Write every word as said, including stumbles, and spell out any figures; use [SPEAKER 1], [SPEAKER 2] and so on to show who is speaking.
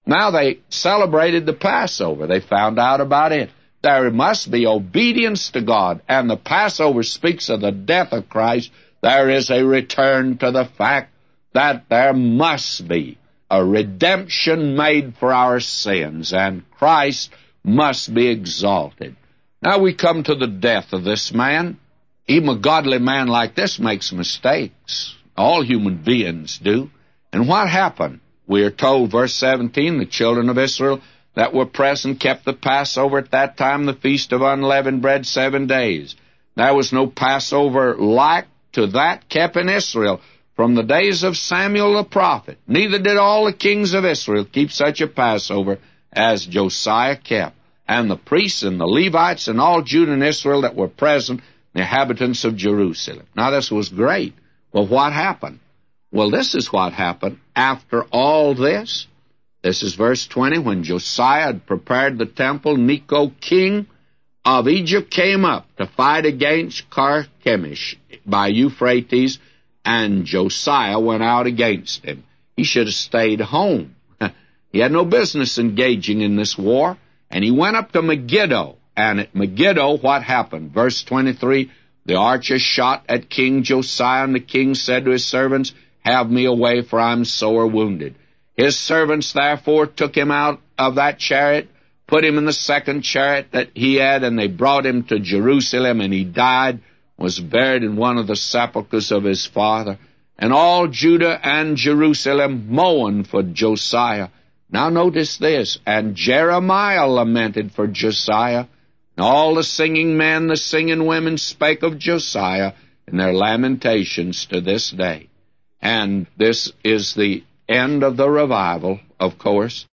[SPEAKER 1] Now they celebrated the Passover. They found out about it. There must be obedience to God, and the Passover speaks of the death of Christ. There is a return to the fact that there must be a redemption made for our sins, and Christ must be exalted. Now we come to the death of this man. Even a godly man like this makes mistakes. All human beings do. And what happened? We are told, verse seventeen, the children of Israel that were present kept the Passover at that time, the feast of unleavened bread, seven days. There was no Passover like to that kept in Israel from the days of Samuel the prophet. Neither did all the kings of Israel keep such a Passover as Josiah kept. And the priests and the Levites and all Judah and Israel that were present, the inhabitants of Jerusalem. Now this was great. Well, what happened? Well, this is what happened after all this. This is verse twenty. When Josiah had prepared the temple, Necho, king of Egypt, came up to fight against Carchemish by Euphrates, and Josiah went out against him. He should have stayed home. He had no business engaging in this war. And he went up to Megiddo. And at Megiddo, what happened? Verse twenty-three, the archers shot at King Josiah, and the king said to his servants, have me away, for I am sore wounded. His servants therefore took him out of that chariot, put him in the second chariot that he had, and they brought him to Jerusalem, and he died, was buried in one of the sepulchres of his father. And all Judah and Jerusalem mourned for Josiah. Now notice this, and Jeremiah lamented for Josiah, and all the singing men, the singing women spake of Josiah in their lamentations to this day. And this is the end of the revival, of course.